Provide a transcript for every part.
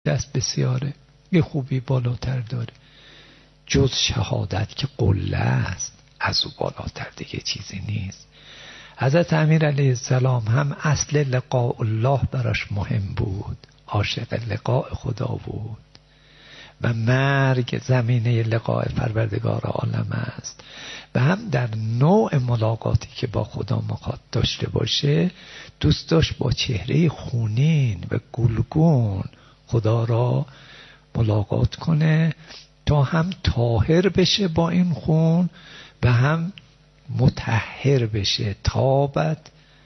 دست بسیاره، یه خوبی بالاتر داره. جز شهادت که قله است، از او بالاتر دیگه چیزی نیست. حضرت امیر علیه السلام هم اصل لقاء الله براش مهم بود، عاشق لقاء خدا بود و مرگ زمینه لقاء پروردگار عالم است و هم در نوع ملاقاتی که با خدا میخواد داشته باشه دوست داشت با چهره خونین و گلگون خدا را ملاقات کنه تا هم طاهر بشه با این خون و هم مطهر بشه. تابت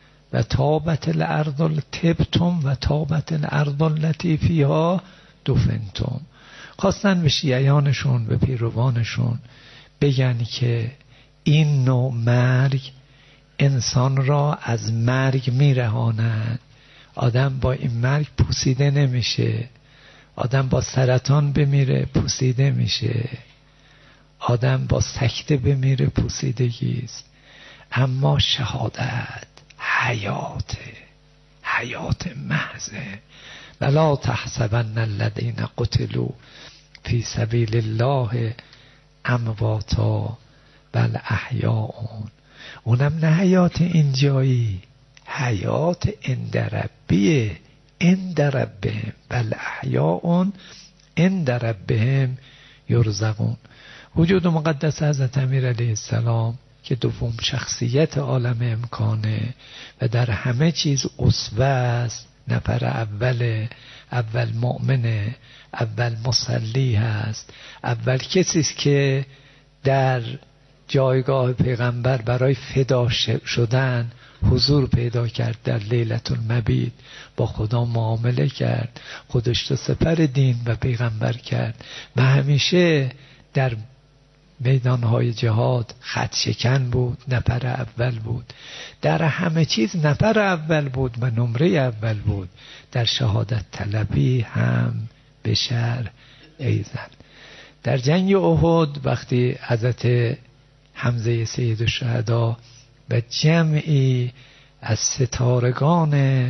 الارض تبتم و تابت الارض التي فیها دفنتم. خواستن به شیعیانشون به پیروانشون بگن که این نوع مرگ انسان را از مرگ میرهاند. آدم با این مرگ پوسیده نمیشه، آدم با سرطان بمیره پوسیده میشه، آدم با سکته بمیره پوسیدگیست. اما شهادت حیات محضه. ولا تحسبن الذین قتلوا فی سبیل الله امواتا بل احیاء. اونم نه حیات اینجایی، حیات عند ربیه، عند ربهم بل احیاء عند ربهم یرزقون. وجود مقدس حضرت امیر علیه السلام که دوم شخصیت عالم امکانه و در همه چیز اسوه است، نفر اول مؤمنه، اول مصلی هست، اول کسی است که در جایگاه پیغمبر برای فدا شدن حضور پیدا کرد، در لیلة المبیت با خدا معامله کرد، خودش رو سپر دین و پیغمبر کرد و همیشه در میدانهای جهاد خط شکن بود، نفر اول بود، در همه چیز نفر اول بود و نمره اول بود. در شهادت طلبی هم بشر ایزن. در جنگ احد وقتی حضرت حمزه سید الشهدا و جمعی از ستارگان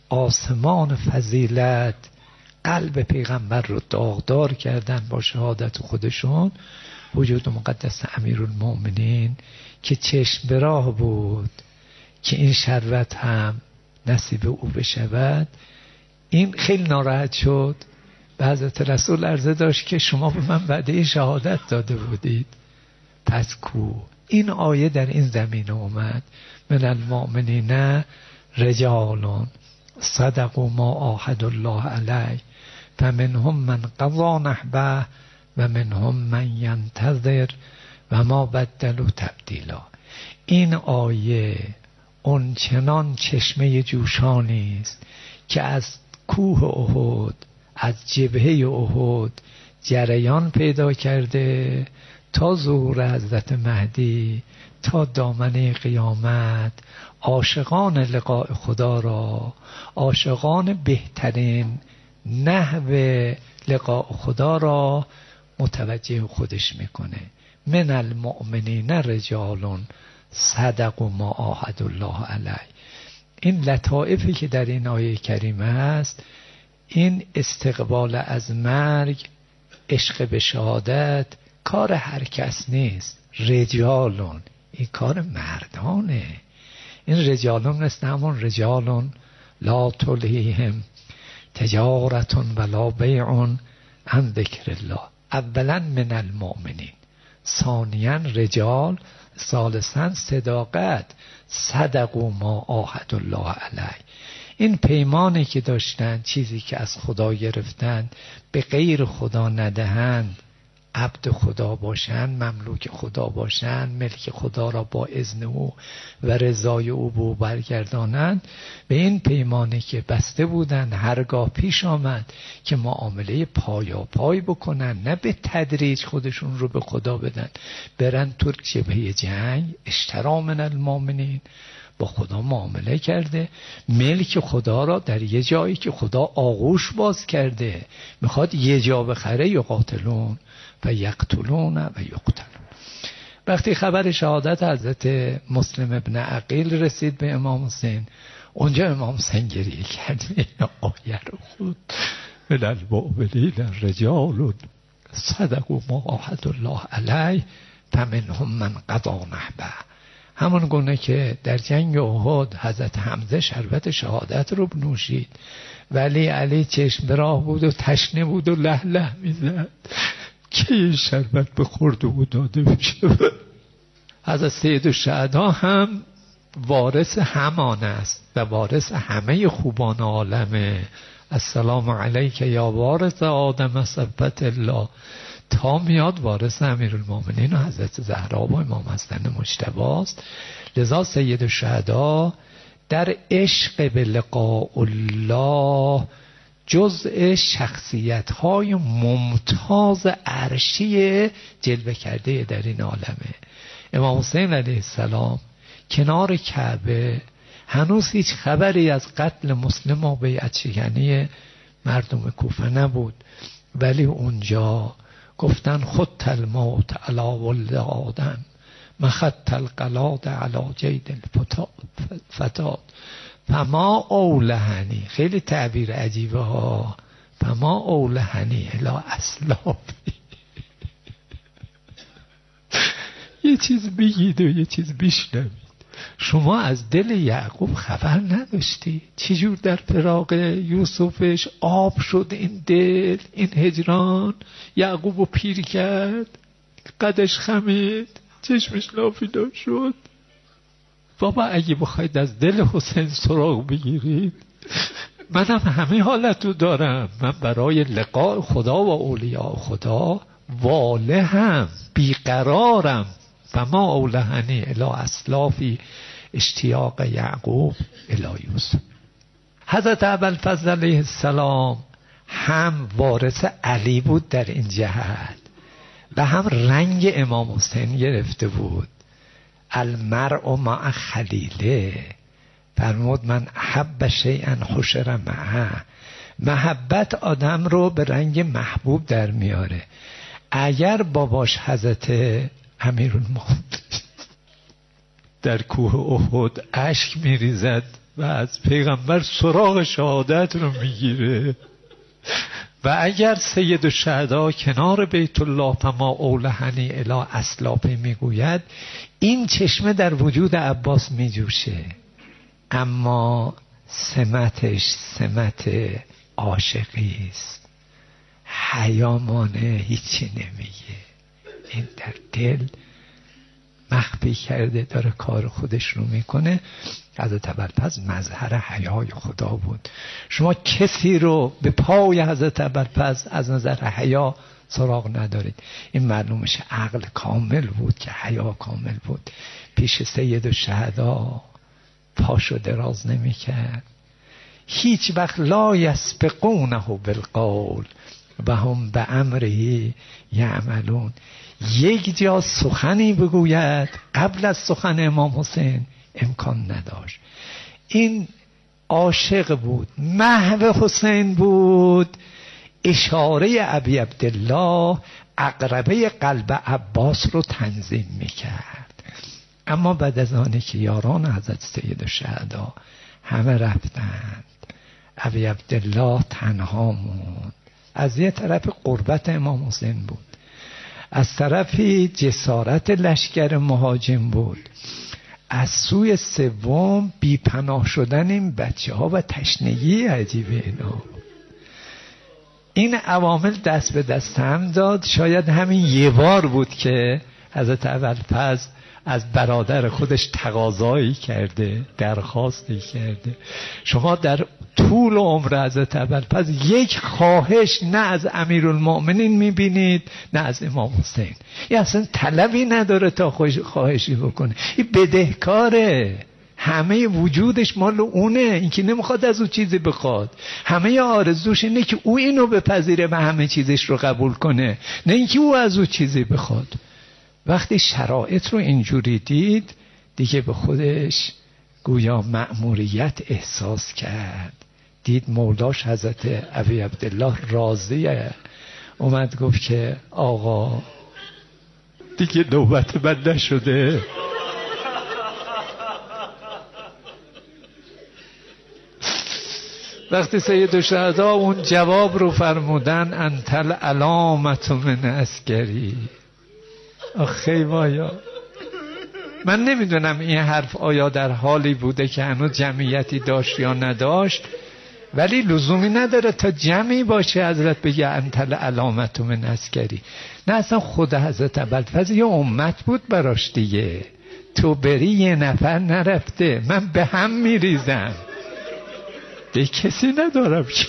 آسمان فضیلت قلب پیغمبر رو داغدار کردن با شهادت خودشون، وجود مقدس امیرالمؤمنین که چشم به راه بود که این شربت هم نصیب او بشود، این خیلی ناراحت شد. به حضرت رسول عرضه داشت که شما به من وعده شهادت داده بودید، پس کو؟ این آیه در این زمینه اومد: من المؤمنین رجال صدقوا ما عاهدوا الله علیه فمنهم من قضی نحبه و منهم من ینتظر و ما بدلوا تبدیلا. این آیه اون چنان چشمه جوشانی است که از کوه احد، از جبهه احد جریان پیدا کرده تا ظهور حضرت مهدی، تا دامنه قیامت. عاشقان لقاء خدا را، عاشقان بهترین نحو لقاء خدا را متوجه خودش میکنه. من المؤمنین رجال صدقوا ما عاهدوا الله علیه. این لطائفی که در این آیه کریمه است، این استقبال از مرگ، عشق به شهادت کار هر کس نیست. رجالون، این کار مردانه. این رجالون مثل همون رجالون لا تلهیهم تجارتون ولا بیعون عن ذکر الله. اولا من المؤمنین، ثانیا رجال، ثالثا صداقت. صدقوا ما عاهدوا الله علیه. این پیمانی که داشتن، چیزی که از خدا گرفتن، به غیر خدا ندهند، عبد خدا باشن، مملوک خدا باشن، ملک خدا را با اذن او و رضای او به برگردانند. به این پیمانی که بسته بودن هرگاه پیش آمد که معامله پای بکنن، نه به تدریج خودشون رو به خدا بدن، برن تو جبهه جنگ. اشتری من المؤمنین، با خدا معامله کرده، ملک خدا را در یه جایی که خدا آغوش باز کرده میخواد یه جا بخره. یقاتلون و یقتلون و یقتلون. وقتی خبر شهادت حضرت مسلم ابن عقیل رسید به امام حسین، اونجا امام حسین گریه کرد. آیه رو خود من المؤمنین رجال صدقوا ما عاهدوا الله علیه فمنهم من قضی نحبه. همون گونه که در جنگ احد حضرت حمزه شربت شهادت رو بنوشید ولی علی چشم به راه بود و تشنه بود و له له میزد که این شربت بخورد و داده میشه. حضرت سید الشهدا هم وارث همان است و وارث همه خوبان عالمه. السلام علیک یا وارث آدم صفت الله تا میاد وارث امیرالمومنین و حضرت زهرا و امام حسن مجتبی است. لذا سید الشهدا در عشق به لقاء الله جزء شخصیت‌های ممتاز عرشی جلوه کرده در این عالمه. امام حسین علیه السلام کنار کعبه هنوز هیچ خبری از قتل مسلم و بیعت شکنی مردم کوفه نبود ولی اونجا گفتن خط الموت علی ولد آدم مخط القلاد علی جید الفتات فما اولهنی. خیلی تعبیر عجیبه ها. فما اولهنی الا اسلافی. یه چیز بگید و یه چیز بشنوید. شما از دل یعقوب خبر نداشتی چجور در فراق یوسفش آب شد این دل، این هجران یعقوبو پیر کرد، قدش خمید، چشمش لافیدا شد. بابا اگه بخواید از دل حسین سراغ بگیرید منم همه حالتو دارم. من برای لقاء خدا و اولیاء خدا والهم بیقرارم. فما اولهنی الی اسلافی اشتیاق یعقوب الی یوسف. حضرت ابوالفضل علیه السلام هم وارث علی بود در این جهت و هم رنگ امام حسین گرفته بود. المرء مع خلیله فرمود من احب شیئا حشر معه. محبت آدم رو به رنگ محبوب در میاره. اگر باباش حضرت امیرالمومنین در کوه احد اشک میریزد و از پیغمبر سراغ شهادت رو میگیره و اگر سید الشهدا کنار بیت الله فما اولهنی الی اسلافه میگوید این چشمه در وجود عباس میجوشه. اما سمتش سمت عاشقی است. حیا مانه هیچی نمیگه. این در دل مخفی کرده داره کار خودش رو میکنه. حضرت ابوالفضل مظهر حیای خدا بود. شما کسی رو به پای حضرت ابوالفضل از نظر حیا سراغ ندارید. این معلومش عقل کامل بود که حیا کامل بود. پیش سید الشهدا پاشو دراز نمیکرد. هیچ وقت لا یسبقونه بالقول و هم به امره یعملون. یک جا سخنی بگوید قبل از سخن امام حسین امکان نداشت. این عاشق بود، محو حسین بود. اشاره ابی عبدالله عقربه قلب عباس رو تنظیم میکرد. اما بعد از آنه که یاران حضرت سید الشهدا همه رفتند ابی عبدالله تنها موند. از یه طرف قربت امام حسین بود، از طرفی جسارت لشکر مهاجم بود، از سوی سوم بیپناه شدن این بچه ها و تشنگی عجیبه اینا. این عوامل دست به دست هم داد. شاید همین یه بار بود که حضرت ابوالفضل از برادر خودش تقاضایی کرده، درخواستی کرده. شما در طول عمر حضرت ابوالفضل یک خواهش نه از امیرالمومنین میبینید نه از امام حسین. این اصلا طلبی نداره تا خواهشی بکنه. این بدهکاره. همه وجودش مال اونه. این که نمیخواد از او چیزی بخواد. همه آرزوش اینه که او اینو بپذیره و همه چیزش رو قبول کنه، نه اینکه او از او چیزی بخواد. وقتی شرایط رو اینجوری دید دیگه به خودش گویا مأموریت احساس کرد. دید مولاش حضرت ابی عبدالله راضیه. اومد گفت که آقا دیگه نوبت من نشده. وقتی سید الشهدا اون جواب رو فرمودن انت العلامة من عسکری. آخی مایا، من نمیدونم این حرف آیا در حالی بوده که هنوز جمعیتی داشت یا نداشت، ولی لزومی نداره تا جمعی باشه حضرت بگه انت العلامة من عسکری. نه اصلا خود حضرت ابوالفضل یه امت بود براش دیگه. تو بری یه نفر نرفته، من به هم میریزم، به کسی ندارم که.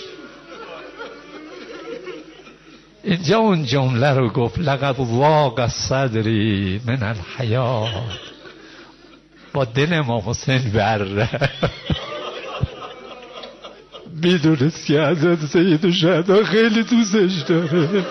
اینجا اون جمله رو گفت لقد واق صدری من الحیات، با دل امام حسین بره. میدونست که حضرت سید الشهدا خیلی دوستش داره.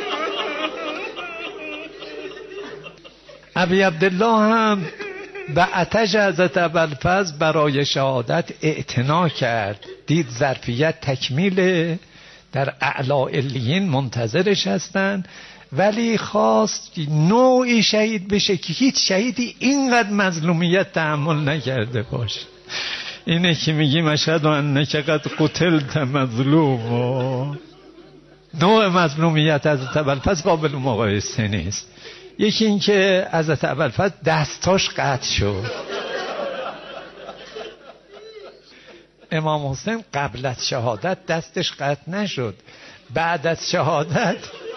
ابی عبدالله هم به آتش حضرت ابوالفضل برای شهادت اعتنا کرد، دید ظرفیت تکمیله، در اعلی علیین منتظرش هستن، ولی خواست نوعی شهید بشه که هیچ شهیدی اینقدر مظلومیت تحمل نکرده باشه. اینه که میگیم اشهد انک قد قتلت مظلوم. نوع مظلومیت حضرت ابوالفضل قابل مقایسه نیست. یکی این که حضرت ابوالفضل دستاش قطع شد. امام حسین قبل از شهادت دستش قطع نشد، بعد از شهادت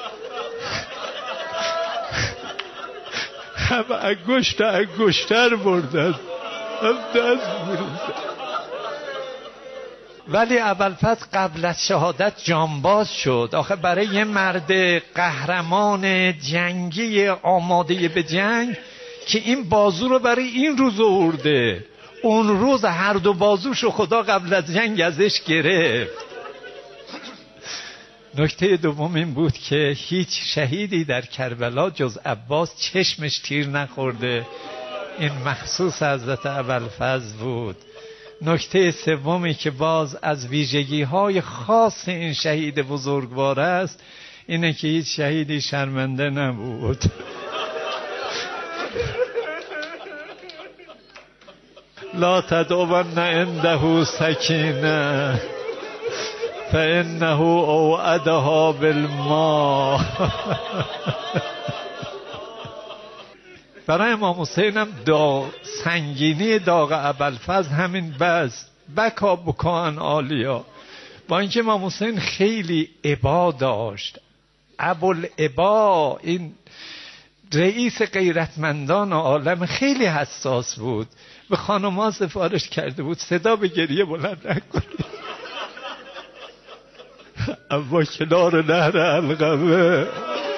هم انگشتر بردن، هم دست بردن. ولی ابوالفضل قبل از شهادت جانباز شد. آخه برای یه مرد قهرمان جنگی آماده به جنگ که این بازو رو برای این روز آورده، اون روز هر دو بازوشو خدا قبل از جنگ ازش گرفت. نکته دوم این بود که هیچ شهیدی در کربلا جز عباس چشمش تیر نخورده، این مخصوص حضرت ابوالفضل بود. نکته سومی که باز از ویژگی‌های خاص این شهید بزرگوار است اینه که هیچ شهیدی شرمنده نبود. لا تدعون عنده سکینه فانه اوعدها بالماء. برای امام حسین هم سنگینی داغ ابوالفضل همین بس، بکا بکان عالیا. با اینکه امام حسین خیلی ابا داشت، ابوالابا، این رئیس غیرتمندان عالم، خیلی حساس بود. به خانم‌ها سفارش کرده بود صدا به گریه بلند نکنید. اما کنار نهر علقمه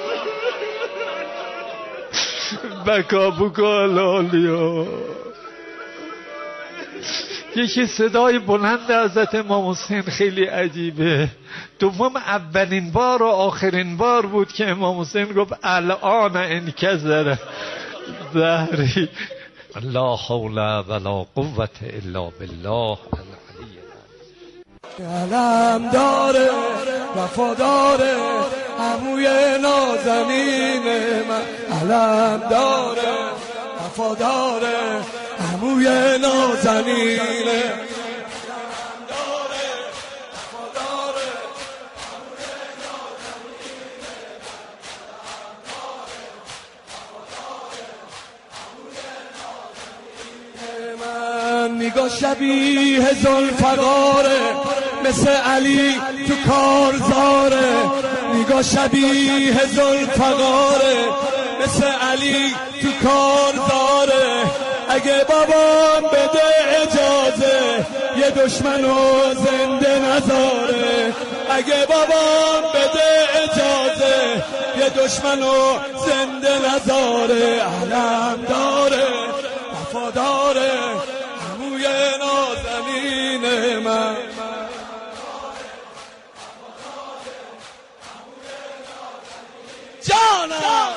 بکا بکا لالیا. یکی صدای بلند حضرت امام حسین خیلی عجیبه. دوم اولین بار و آخرین بار بود که امام حسین گفت الان انکسر ظهری. لا حول ولا قوة الا بالله العلی العظیم. علم داره وفاداره عموی نازنین من، علم داره وفاداره عموی نازنین. نگاه شبیه ذوالفقاره مثل علی تو کارزاره، نگاه شبیه ذوالفقاره مثل علی تو کارزاره. اگه بابام بده اجازه یه دشمنو زنده نذاره، اگه بابام بده اجازه یه دشمنو زنده نذاره. علم داره وفاداره عموی نازنین من. جانم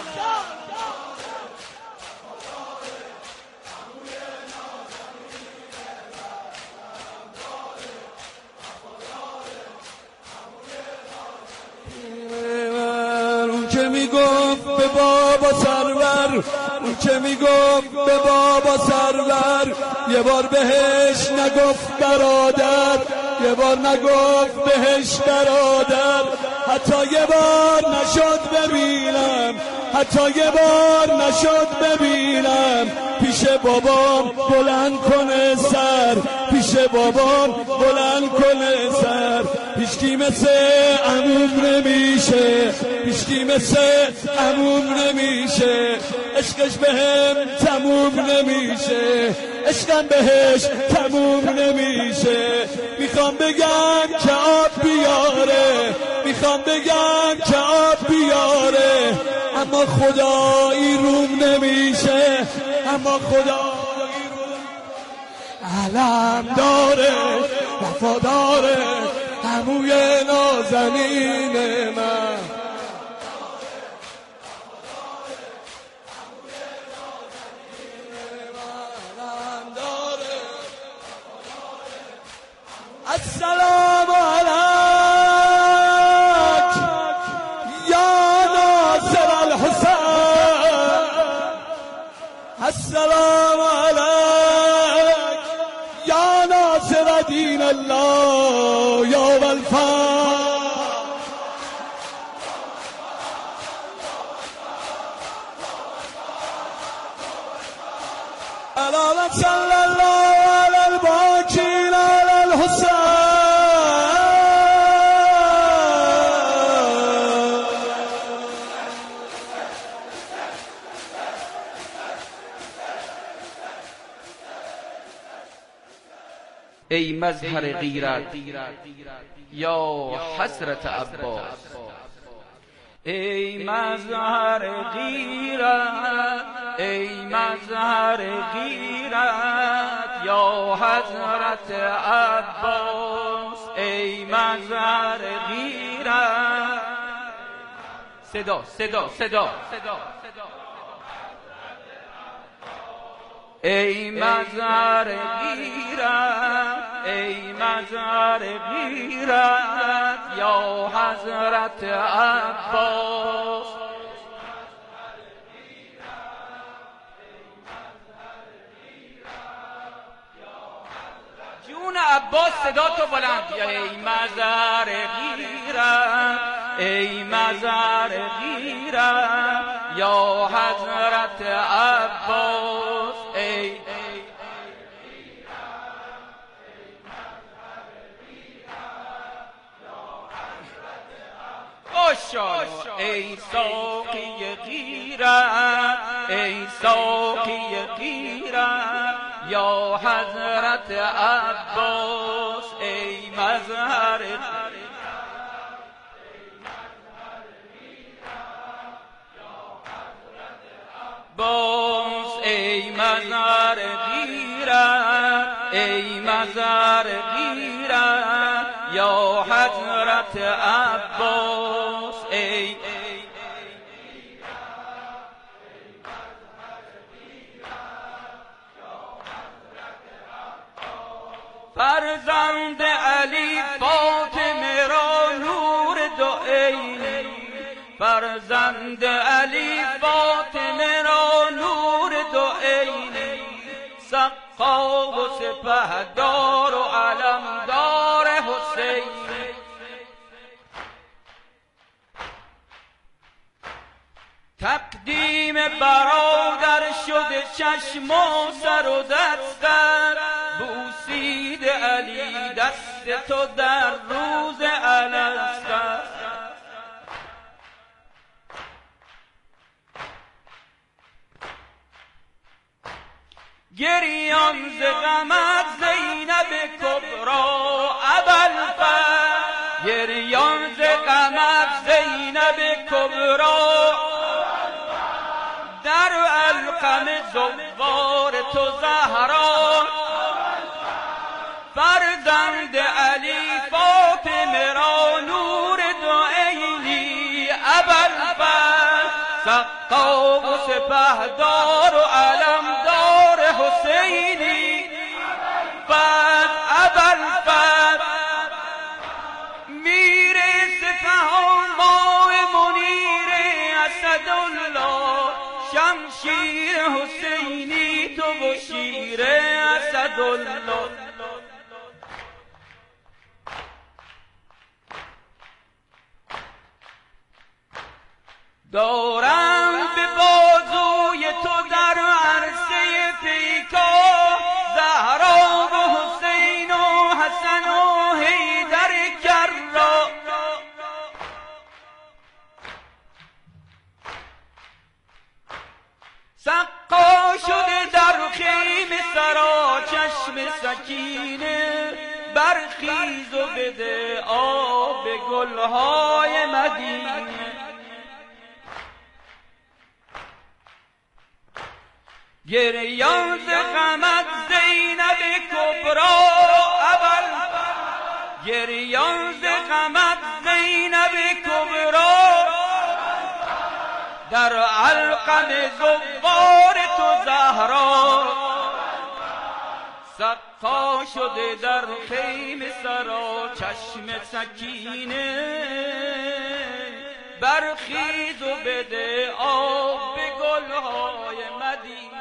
اون که میگفت به بابا سرور، اون که میگفت به بابا سرور، یه بار بهش نگفت برادر، یه بار نگفت بهش برادر، حتی یه بار نشد ببینم، حتی یه بار نشد ببینم پیش بابام بلند کنه سر، پیش بابام بلند کنه سر. هیچکی مثل عموم نمیشه، هیچکی مثل عموم نمیشه، عشقش بهم تموم نمیشه، عشقم بهش تموم نمیشه. میخوام بگم که آب بیاره، میخوام بگم که آب بیاره، اما خدایی روم نمیشه، اما خدایی روم علم داره، وفاداره عموی نازنین من. السلام علیک یا ناصر الحسین، السلام علیک یا ناصر دین الله یا والفا. علی صلی الله علی الباقین علی الحسین. ای مظهر غیرت یا حسرت عباس، ای مظهر غیرت، ای مظهر غیرت یا حضرت عباس، ای مظهر غیرت. صدا صدا صدا صدا. ای مظهر غیرت، ای مظهر غیرت یا حضرت عباس. جون عباس صدا تو بلند. ای مظهر غیرت، ای مظهر غیرت یا حضرت عباس. ای ای ساقی غیرت، ای ساقی غیرت یا حضرت عباس. ای مظهر عباس، ای مظهر غیرت، ای مظهر غیرت یا حضرت عباس. ای فرزند علی فاطمه را نور دو عینی، فرزند علی فاطمه را نور دو عینی، سقا و سپهدار و علمدار حسین. تقدیم برادر شده چشم و سر و دستر، بوسید علی دست تو در روز الستر. گریان ز غمت زینب کبرا ابوالفضل، گریان ز غمت زینب کبرا، در القم زوار تو زهرا، فرزند علی فاطمه را نور دو عینی ابوالفضل، سقا و سپهدار و علمدار حسینی. ابوالفضل میر سپهان ماه منیر اسدالله، شمشیر حسینی تو و شیر اسدالله. دارم به بازوی تو در عرصه پیکار زهرا و حسین و حسن و حیدر کرا. سقا شده در خیمه سرا چشم سکینه، برخیز و بده آب گلهای مدینه. گریان ز غمت زینب کبرا اول، گریان ز غمت زینب کبرا، در علقم زوار تو زهرا. سقا شده در خیمه سرا چشم سکینه، برخیز و بده آب به گلهای مدینه.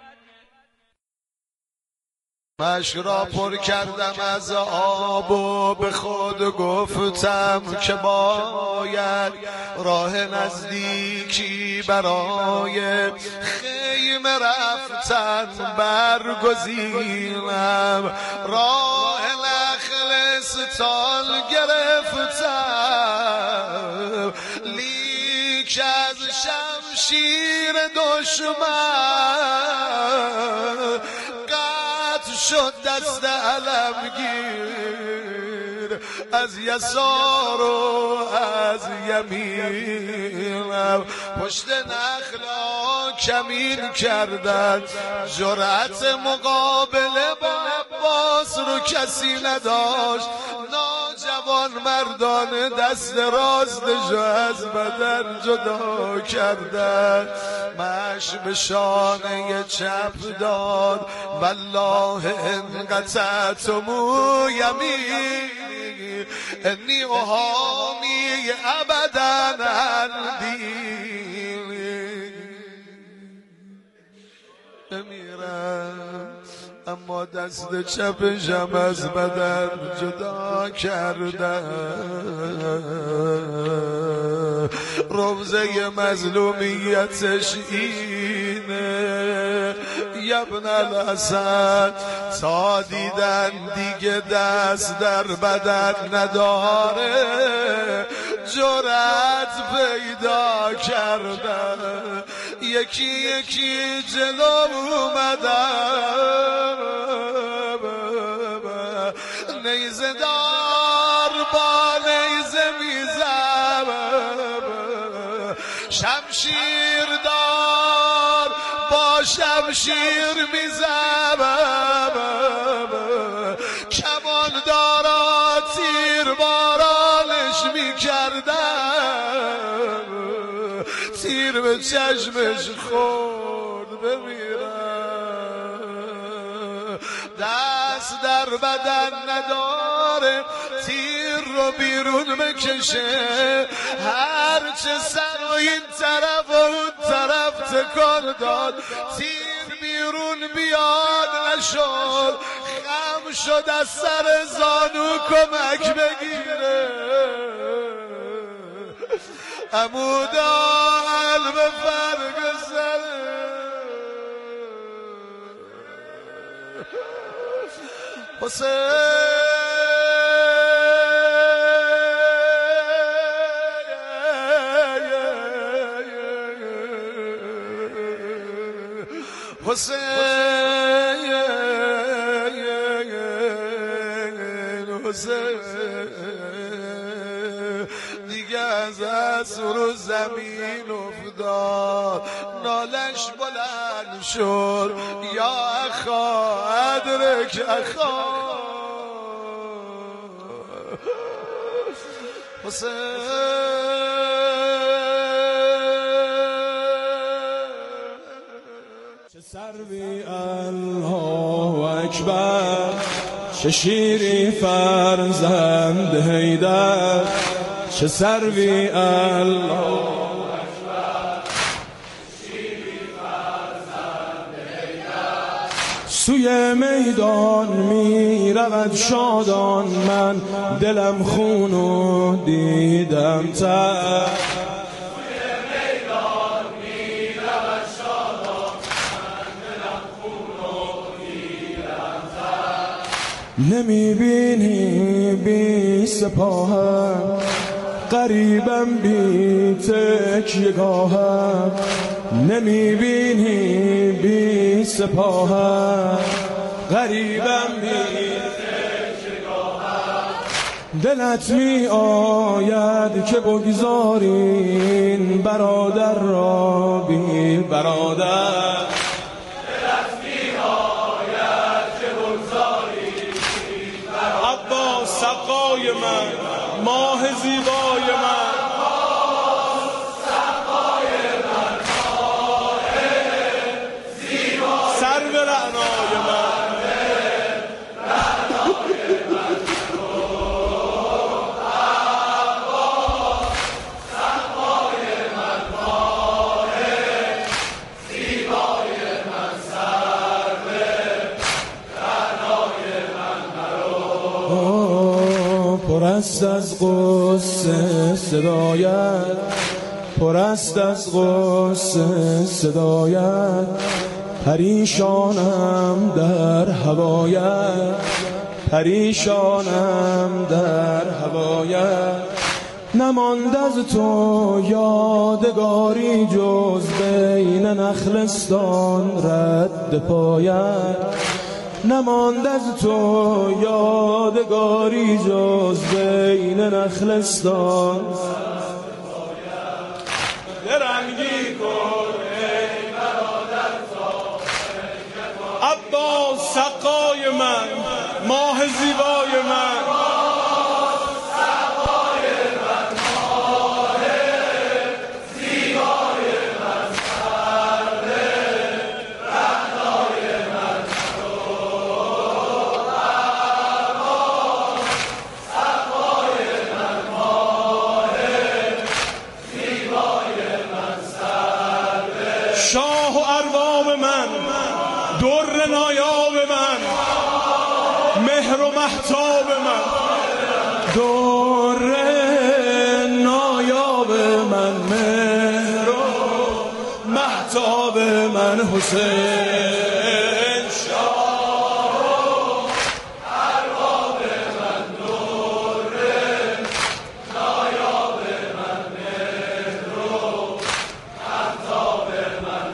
مش را پر کردم از آب و به خود گفتم که باید راه نزدیکی برای خیمه رفتن برگزینم. راه نخلستان گرفتم، لیک از شمشیر دشمن شد دست علمگیر، از یسار و از یمینم. پشت نخلا کمین کردن، جرأت مقابله با عباس رو کسی نداشت. ناجوان مردان دست راستشو از بدن جدا کردن. مش به شانه چپ داد، والله ان قطعتم یمینی انی احامی ابدا عن دینی. بمیرم اما دست چپشم از بدن جدا کردن. روزه مظلومیتش اینه یبن الاسد، تا دیدن دیگه دست در بدن نداره، جرأت پیدا کردن. یکی یکی جلو اومدن، نیزه دار با نیزه میزم، شمشیر دار با شمشیر میزم، کمان دارا تیر بارانش میکردم، تیر به چشمش خورد بمیرم. دست در بدن نداره، تیر رو بیرون بکشه، هرچه سر و این طرف و اون طرف تکان داد، تیر بیرون بیاد نشد. خم شد از سر زانو کمک بگیره، عمودا قلب فرق سره. حسین دیگه از رو زمین افتاد، نالش بلند شد، یا اخا ادرک اخا. چه سروی الله اکبر، چه شیری فرزند حیدر، چه سروی الله اکبر، شیری فرزند حیدر. سوی میدان می رود شادان، من دلم خونو دیدم تر. سوی نمیبینی بی سپاهم، غریبم بی تکیه‌گاهم. نمیبینی بی سپاهم، غریبم بی تکیه‌گاهم. دلت می آید که بگذارین برادر را بی برادر. دلت می آید که بگذارین عباس سقای من، ماه زیبای من، سرو رعنای من. پر است از غصه صدایت، پر است از غصه صدایت. پریشانم در هوایت، پریشانم در هوایت. نماند از تو یادگاری جز بین نخلستان رد پایت. نماند از تو یادگاری جز بین نخلستان. درنگی کن ای برادر تا عباس سقای من، ماه زیبای من، شاه و ارباب من، در نایاب من، مهر و مهتاب من، در نایاب من، مهر و مهتاب من. حسین شاه و ارباب من، در نایاب من، مهر و مهتاب من.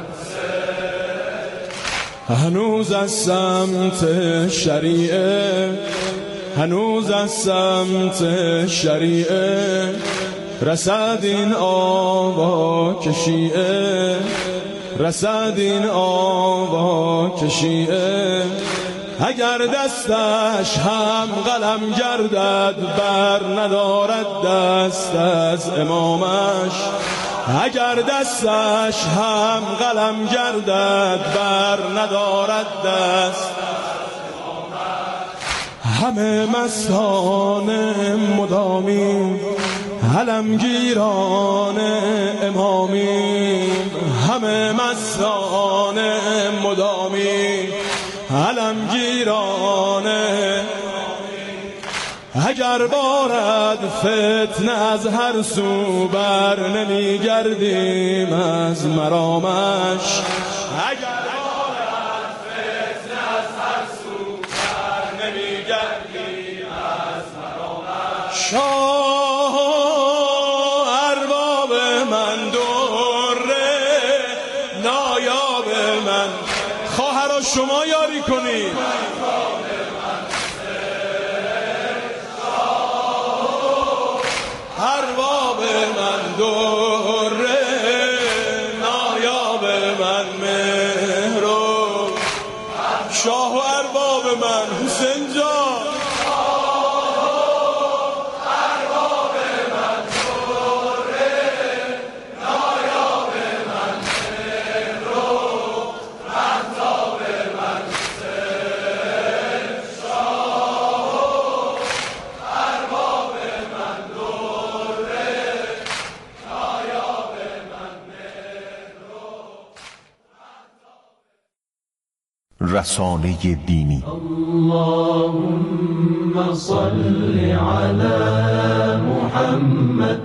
هنوز از سمت شریعه، هنوز از سمت شریعه رسد این آوا که شیعه، رسد این آوا که شیعه. اگر دستش هم قلم گردد بر ندارد دست از امامش. اگر دستش هم قلم گردد بر ندارد دست. همه مستان مدامیم، علمگیران امامیم. همه مستان مدامیم، علمگیران. اگر بارد فتنه از هر سو بر نمیگردیم از مرامش. اگر بارد فتنه از هر سو بر نمیگردیم از مرامش. شاه ارباب من، در نایاب من. خواهرا شما یاری کنید. ارباب من، در نایاب من، مهر و شاه و ارباب من. حسین جان ارباب من، در نایاب من، مهر و مهتاب من. رسانه دینی. اللهم صل على محمد